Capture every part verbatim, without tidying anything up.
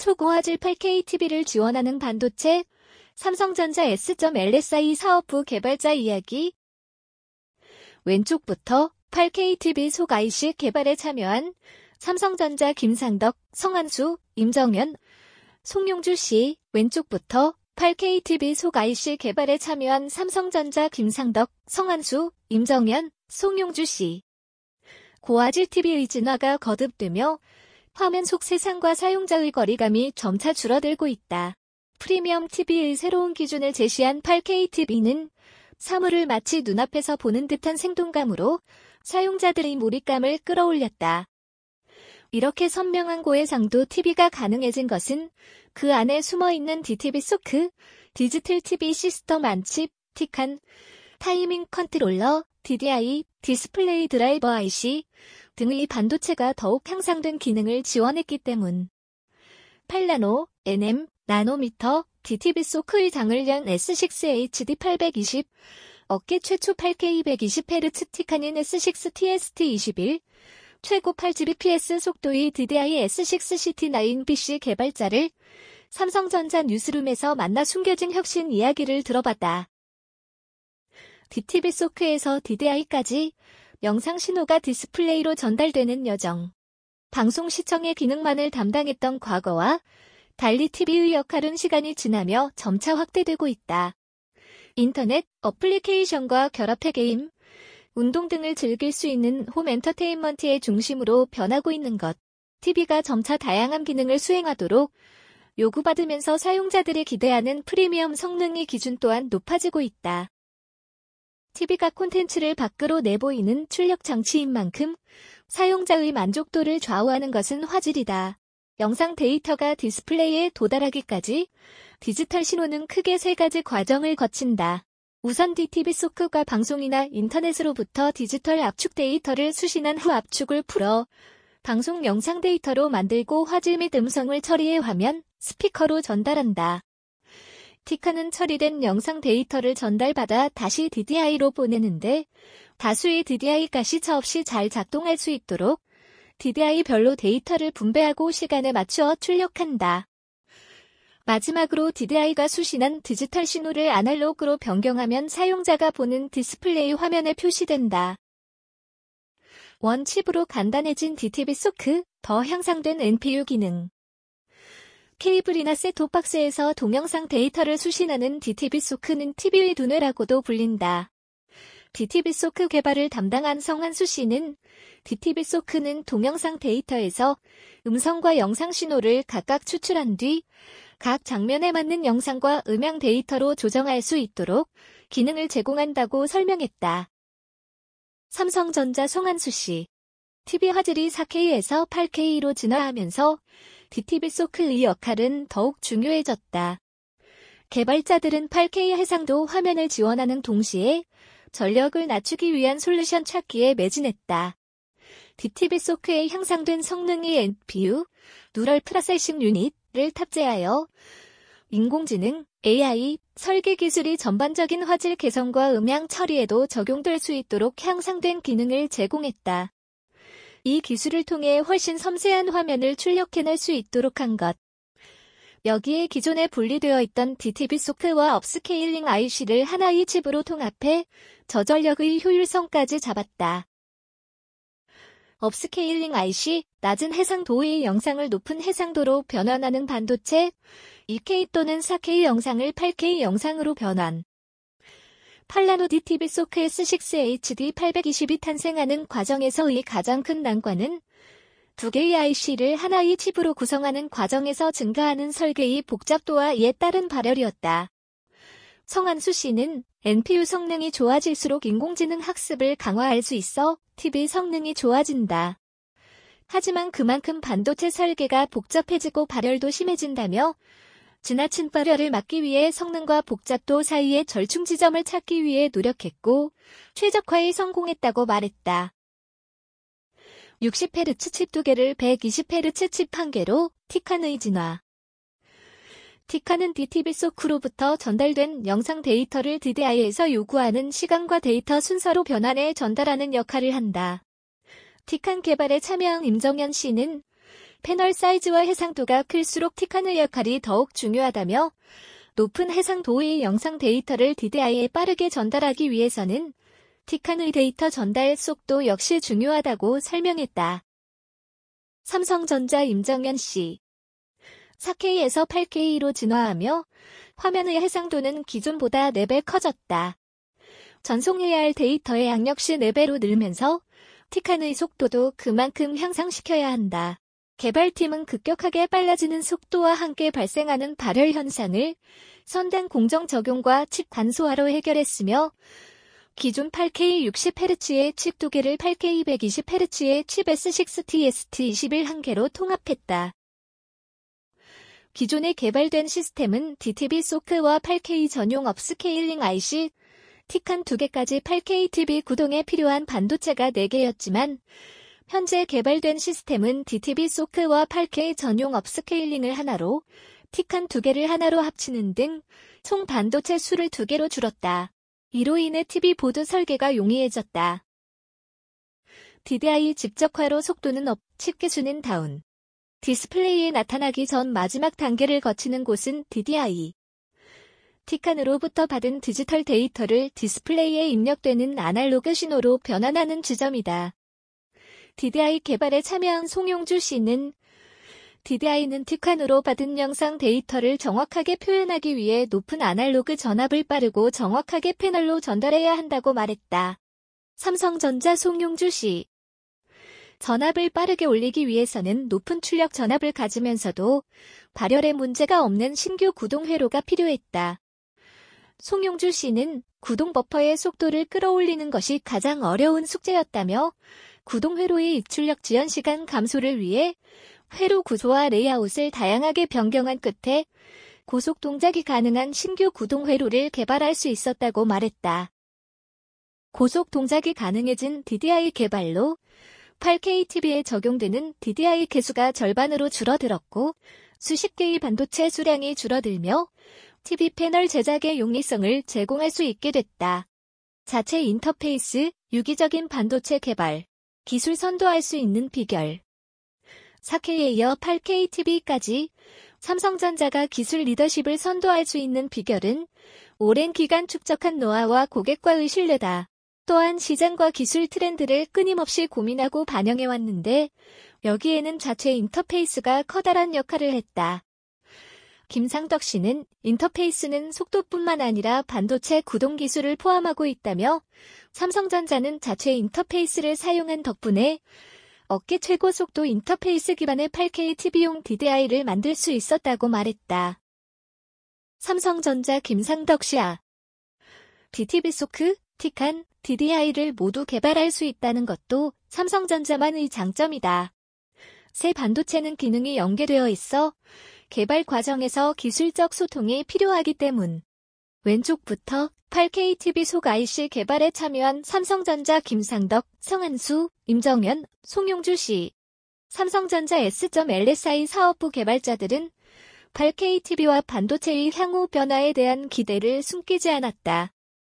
초고화질 팔 케이 티비를 지원하는 반도체, 삼성전자 에스 엘 에스 아이 사업부 개발자 이야기. 왼쪽부터 팔 케이 티비 속 아이씨 개발에 참여한 삼성전자 김상덕, 성한수, 임정현, 송용주 씨. 왼쪽부터 팔 케이 티비 속 아이씨 개발에 참여한 삼성전자 김상덕, 성한수, 임정현, 송용주 씨. 고화질 티비의 진화가 거듭되며 화면 속 세상과 사용자의 거리감이 점차 줄어들고 있다. 프리미엄 티비의 새로운 기준을 제시한 팔 케이 티비는 사물을 마치 눈앞에서 보는 듯한 생동감으로 사용자들의 몰입감을 끌어올렸다. 이렇게 선명한 고해상도 티비가 가능해진 것은 그 안에 숨어있는 디티비 소크, 디지털 티비 시스템 안칩, 티칸, 타이밍 컨트롤러, 디디아이, 디스플레이 드라이버 아이씨 등의 반도체가 더욱 향상된 기능을 지원했기 때문. 팔 나노, 엔엠, 나노미터, 디티비 소크의 장을 연 에스 식스 에이치디 팔백이십, 업계 최초 팔 케이 백이십 헤르츠 티칸인 에스 식스 티 에스 티 이십일, 최고 팔 지비피에스 속도의 디디아이 에스 식스 씨 티 나인 피씨 개발자를 삼성전자 뉴스룸에서 만나 숨겨진 혁신 이야기를 들어봤다. 디티비 소크에서 디디아이까지 영상 신호가 디스플레이로 전달되는 여정. 방송 시청의 기능만을 담당했던 과거와 달리 티비의 역할은 시간이 지나며 점차 확대되고 있다. 인터넷, 어플리케이션과 결합해 게임, 운동 등을 즐길 수 있는 홈 엔터테인먼트의 중심으로 변하고 있는 것. 티비가 점차 다양한 기능을 수행하도록 요구받으면서 사용자들이 기대하는 프리미엄 성능의 기준 또한 높아지고 있다. 티비가 콘텐츠를 밖으로 내보이는 출력 장치인 만큼 사용자의 만족도를 좌우하는 것은 화질이다. 영상 데이터가 디스플레이에 도달하기까지 디지털 신호는 크게 세 가지 과정을 거친다. 우선 디티비 소크가 방송이나 인터넷으로부터 디지털 압축 데이터를 수신한 후 압축을 풀어 방송 영상 데이터로 만들고 화질 및 음성을 처리해 화면, 스피커로 전달한다. 티칸은 처리된 영상 데이터를 전달받아 다시 디디아이로 보내는데 다수의 디디아이 가시차 없이 잘 작동할 수 있도록 디디아이별로 데이터를 분배하고 시간에 맞추어 출력한다. 마지막으로 디디아이가 수신한 디지털 신호를 아날로그로 변경하면 사용자가 보는 디스플레이 화면에 표시된다. 원칩으로 간단해진 디티비 소크, 더 향상된 엔피유 기능. 케이블이나 셋톱박스에서 동영상 데이터를 수신하는 디티비 소크는 티비의 두뇌라고도 불린다. 디티비 소크 개발을 담당한 성한수 씨는 디티비 소크는 동영상 데이터에서 음성과 영상 신호를 각각 추출한 뒤 각 장면에 맞는 영상과 음향 데이터로 조정할 수 있도록 기능을 제공한다고 설명했다. 삼성전자 송한수 씨. 티비 화질이 사 케이에서 팔 케이로 진화하면서 디티비 소크의 역할은 더욱 중요해졌다. 개발자들은 팔 케이 해상도 화면을 지원하는 동시에 전력을 낮추기 위한 솔루션 찾기에 매진했다. 디티비 소크에 향상된 성능의 엔피유, 뉴럴 프로세싱 유닛을 탑재하여 인공지능, 에이아이, 설계 기술이 전반적인 화질 개선과 음향 처리에도 적용될 수 있도록 향상된 기능을 제공했다. 이 기술을 통해 훨씬 섬세한 화면을 출력해낼 수 있도록 한 것. 여기에 기존에 분리되어 있던 디티비 소크와 업스케일링 아이씨를 하나의 칩으로 통합해 저전력의 효율성까지 잡았다. 업스케일링 아이씨, 낮은 해상도의 영상을 높은 해상도로 변환하는 반도체, 이 케이 또는 사 케이 영상을 팔 케이 영상으로 변환. 팔 나노 디티비 소크 에스 식스 에이치디 팔백이십이 탄생하는 과정에서의 가장 큰 난관은 두 개의 아이씨를 하나의 칩으로 구성하는 과정에서 증가하는 설계의 복잡도와 이에 따른 발열이었다. 성한수 씨는 엔피유 성능이 좋아질수록 인공지능 학습을 강화할 수 있어 티비 성능이 좋아진다. 하지만 그만큼 반도체 설계가 복잡해지고 발열도 심해진다며 지나친 발열을 막기 위해 성능과 복잡도 사이의 절충 지점을 찾기 위해 노력했고 최적화에 성공했다고 말했다. 육십 헤르츠 칩 두 개를 백이십 헤르츠 칩 한 개로 티칸의 진화. 티칸은 디티비 소크로부터 전달된 영상 데이터를 디디아이에서 요구하는 시간과 데이터 순서로 변환해 전달하는 역할을 한다. 티칸 개발에 참여한 임정현 씨는 패널 사이즈와 해상도가 클수록 티칸의 역할이 더욱 중요하다며 높은 해상도의 영상 데이터를 디디아이에 빠르게 전달하기 위해서는 티칸의 데이터 전달 속도 역시 중요하다고 설명했다. 삼성전자 임정현 씨. 사 케이에서 팔 케이로 진화하며 화면의 해상도는 기존보다 네 배 커졌다. 전송해야 할 데이터의 양 역시 네 배로 늘면서 티칸의 속도도 그만큼 향상시켜야 한다. 개발팀은 급격하게 빨라지는 속도와 함께 발생하는 발열 현상을 선단 공정 적용과 칩 간소화로 해결했으며 기존 팔 케이 육십 헤르츠의 칩 두 개를 팔 케이 백이십 헤르츠의 칩 에스 육 티 에스 티 이십일 한 개로 통합했다. 기존에 개발된 시스템은 디티비 소크와 팔 케이 전용 업스케일링 아이씨, 티칸 두 개까지 팔 케이 티비 구동에 필요한 반도체가 네 개였지만 현재 개발된 시스템은 디티비 소크와 팔 케이 전용 업스케일링을 하나로, 티칸 두 개를 하나로 합치는 등 총 반도체 수를 두 개로 줄였다. 이로 인해 티비 보드 설계가 용이해졌다. 디디아이 직접화로 속도는 업, 칩 개수는 다운. 디스플레이에 나타나기 전 마지막 단계를 거치는 곳은 디디아이. 티칸으로부터 받은 디지털 데이터를 디스플레이에 입력되는 아날로그 신호로 변환하는 지점이다. 디디아이 개발에 참여한 송용주 씨는 디디아이는 티칸으로 받은 영상 데이터를 정확하게 표현하기 위해 높은 아날로그 전압을 빠르고 정확하게 패널로 전달해야 한다고 말했다. 삼성전자 송용주 씨. 전압을 빠르게 올리기 위해서는 높은 출력 전압을 가지면서도 발열에 문제가 없는 신규 구동 회로가 필요했다. 송용주 씨는 구동 버퍼의 속도를 끌어올리는 것이 가장 어려운 숙제였다며 구동 회로의 입출력 지연 시간 감소를 위해 회로 구조와 레이아웃을 다양하게 변경한 끝에 고속 동작이 가능한 신규 구동 회로를 개발할 수 있었다고 말했다. 고속 동작이 가능해진 디디아이 개발로 팔 케이 티비에 적용되는 디디아이 개수가 절반으로 줄어들었고 수십 개의 반도체 수량이 줄어들며 티비 패널 제작의 용이성을 제공할 수 있게 됐다. 자체 인터페이스, 유기적인 반도체 개발, 기술 선도할 수 있는 비결. 사 케이에 이어 팔 케이 티비까지 삼성전자가 기술 리더십을 선도할 수 있는 비결은 오랜 기간 축적한 노하우와 고객과의 신뢰다. 또한 시장과 기술 트렌드를 끊임없이 고민하고 반영해왔는데 여기에는 자체 인터페이스가 커다란 역할을 했다. 김상덕 씨는 인터페이스는 속도뿐만 아니라 반도체 구동 기술을 포함하고 있다며 삼성전자는 자체 인터페이스를 사용한 덕분에 업계 최고 속도 인터페이스 기반의 팔 케이 티비용 디디아이를 만들 수 있었다고 말했다. 삼성전자 김상덕 씨야. 디티비 소크, 티칸, 디디아이를 모두 개발할 수 있다는 것도 삼성전자만의 장점이다. 새 반도체는 기능이 연계되어 있어 개발 과정에서 기술적 소통이 필요하기 때문. 왼쪽부터 팔 케이 티비 속 아이씨 개발에 참여한 삼성전자 김상덕, 성한수, 임정현, 송용주 씨. 삼성전자 에스 엘 에스 아이 사업부 개발자들은 팔 케이 티비와 반도체의 향후 변화에 대한 기대를 숨기지 않았다.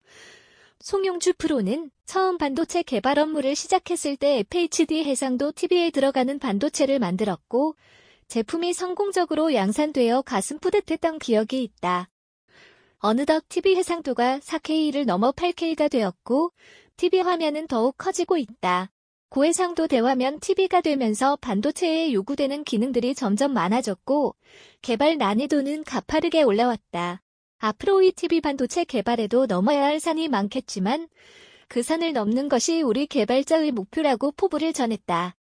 송용주 프로는 처음 반도체 개발 업무를 시작했을 때 에프에이치디 해상도 티비에 들어가는 반도체를 만들었고 제품이 성공적으로 양산되어 가슴 뿌듯했던 기억이 있다. 어느덧 티비 해상도가 사 케이를 넘어 팔 케이가 되었고 티비 화면은 더욱 커지고 있다. 고해상도 대화면 티비가 되면서 반도체에 요구되는 기능들이 점점 많아졌고 개발 난이도는 가파르게 올라왔다. 앞으로의 티비 반도체 개발에도 넘어야 할 산이 많겠지만 그 산을 넘는 것이 우리 개발자의 목표라고 포부를 전했다.